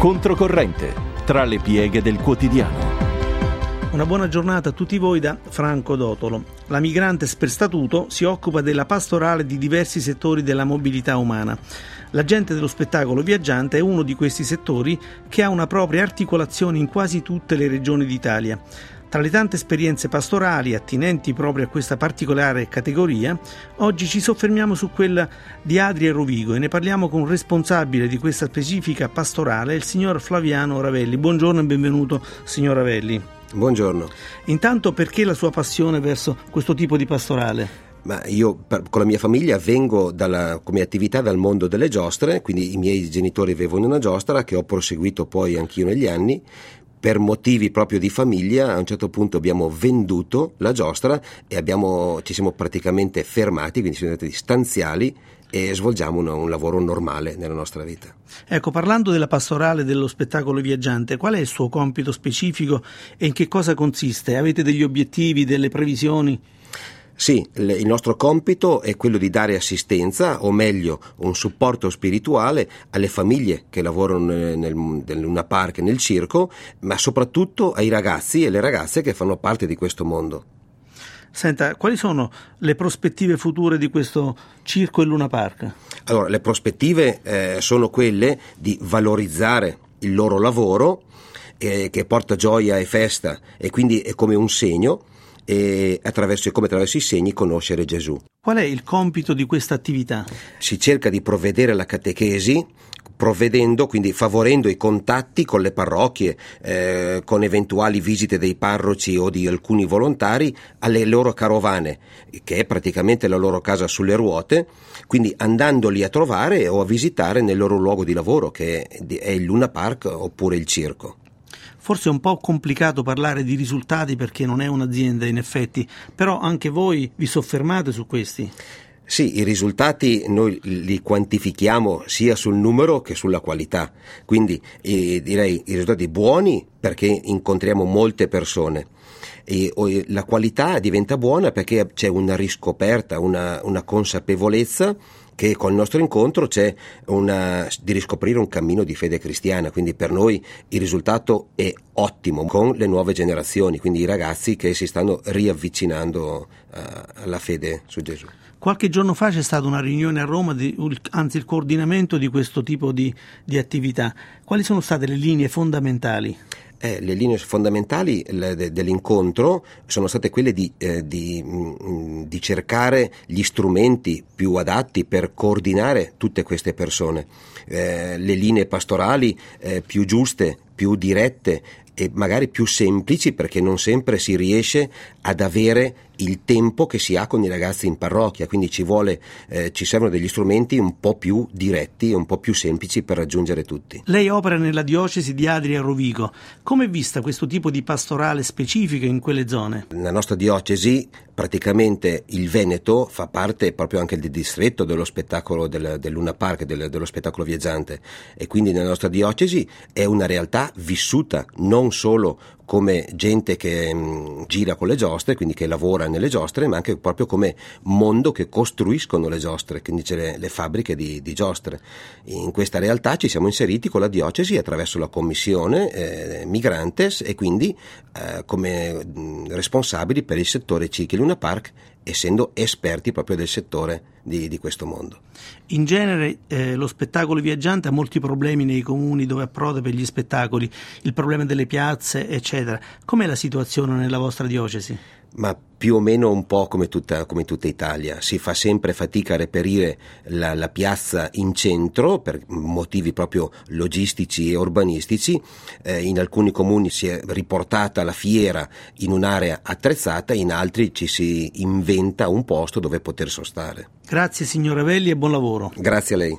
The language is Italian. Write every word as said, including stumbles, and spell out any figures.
Controcorrente, tra le pieghe del quotidiano. Una buona giornata a tutti voi da Franco Dotolo. La Migrantes per statuto si occupa della pastorale di diversi settori della mobilità umana. L'agente dello spettacolo viaggiante è uno di questi settori che ha una propria articolazione in quasi tutte le regioni d'Italia. Tra le tante esperienze pastorali attinenti proprio a questa particolare categoria, oggi ci soffermiamo su quella di Adria Rovigo e ne parliamo con un responsabile di questa specifica pastorale, il signor Flaviano Ravelli. Buongiorno e benvenuto, signor Ravelli. Buongiorno. Intanto, perché la sua passione verso questo tipo di pastorale? Ma io per, con la mia famiglia vengo dalla, come attività dal mondo delle giostre, quindi i miei genitori avevano una giostra che ho proseguito poi anch'io negli anni. Per motivi proprio di famiglia a un certo punto abbiamo venduto la giostra e abbiamo, ci siamo praticamente fermati, quindi siamo diventati stanziali e svolgiamo un, un lavoro normale nella nostra vita. Ecco, parlando della pastorale dello spettacolo viaggiante, qual è il suo compito specifico e in che cosa consiste? Avete degli obiettivi, delle previsioni? Sì, il nostro compito è quello di dare assistenza, o meglio un supporto spirituale alle famiglie che lavorano nel, nel Luna Park e nel circo, ma soprattutto ai ragazzi e le ragazze che fanno parte di questo mondo. Senta, quali sono le prospettive future di questo circo e Luna Park? Allora, le prospettive eh, sono quelle di valorizzare il loro lavoro eh, che porta gioia e festa e quindi è come un segno, e attraverso, come attraverso i segni conoscere Gesù. Qual è il compito di questa attività? Si cerca di provvedere alla catechesi, provvedendo, quindi favorendo i contatti con le parrocchie, eh, con eventuali visite dei parroci o di alcuni volontari alle loro carovane, che è praticamente la loro casa sulle ruote, quindi andandoli a trovare o a visitare nel loro luogo di lavoro, che è il Luna Park oppure il circo. Forse è un po' complicato parlare di risultati perché non è un'azienda in effetti, però anche voi vi soffermate su questi? Sì, i risultati noi li quantifichiamo sia sul numero che sulla qualità, quindi eh, direi i risultati buoni perché incontriamo molte persone. E la qualità diventa buona perché c'è una riscoperta, una, una consapevolezza che con il nostro incontro c'è una, di riscoprire un cammino di fede cristiana, quindi per noi il risultato è ottimo con le nuove generazioni, quindi i ragazzi che si stanno riavvicinando uh, alla fede su Gesù. Qualche giorno fa c'è stata una riunione a Roma, di, anzi il coordinamento di questo tipo di, di attività. Quali sono state le linee fondamentali? Eh, le linee fondamentali le, de, dell'incontro sono state quelle di, eh, di, mh, di cercare gli strumenti più adatti per coordinare tutte queste persone, eh, le linee pastorali eh, più giuste, più dirette e magari più semplici, perché non sempre si riesce ad avere il tempo che si ha con i ragazzi in parrocchia, quindi ci vuole, eh, ci servono degli strumenti un po' più diretti, un po' più semplici per raggiungere tutti. Lei opera nella diocesi di Adria Rovigo. Come è vista questo tipo di pastorale specifico in quelle zone? Nella nostra diocesi praticamente il Veneto fa parte proprio anche del distretto dello spettacolo del, del Luna Park, del, dello spettacolo viaggiante, e quindi nella nostra diocesi è una realtà vissuta non solo come gente che mh, gira con le giostre, quindi che lavora nelle giostre, ma anche proprio come mondo che costruiscono le giostre, quindi c'è le, le fabbriche di, di giostre. In questa realtà ci siamo inseriti con la diocesi attraverso la commissione eh, Migrantes e quindi eh, come mh, responsabili per il settore circhi Luna Park, essendo esperti proprio del settore di, di questo mondo. In genere eh, lo spettacolo viaggiante ha molti problemi nei comuni dove approda per gli spettacoli, il problema delle piazze, eccetera. Com'è la situazione nella vostra diocesi? Ma più o meno un po' come tutta, come tutta Italia, si fa sempre fatica a reperire la, la piazza in centro per motivi proprio logistici e urbanistici, eh, in alcuni comuni si è riportata la fiera in un'area attrezzata, in altri ci si inventa un posto dove poter sostare. Grazie signor Ravelli e buon lavoro. Grazie a lei.